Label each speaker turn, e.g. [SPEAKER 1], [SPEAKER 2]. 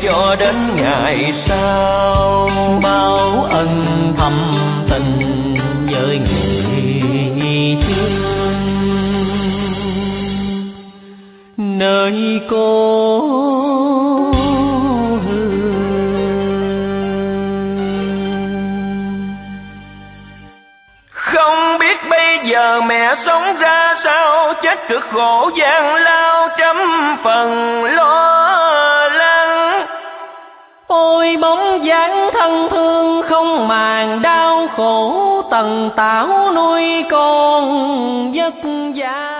[SPEAKER 1] cho đến ngày sau,
[SPEAKER 2] bao ân thầm tình với người thương. Nơi cô
[SPEAKER 1] không biết bây giờ mẹ sống ra sao, chết cực khổ gian lao trăm phần lo lắng.
[SPEAKER 2] ôi bóng dáng thân thương không màng đau khổ, tần tảo nuôi con vất vả.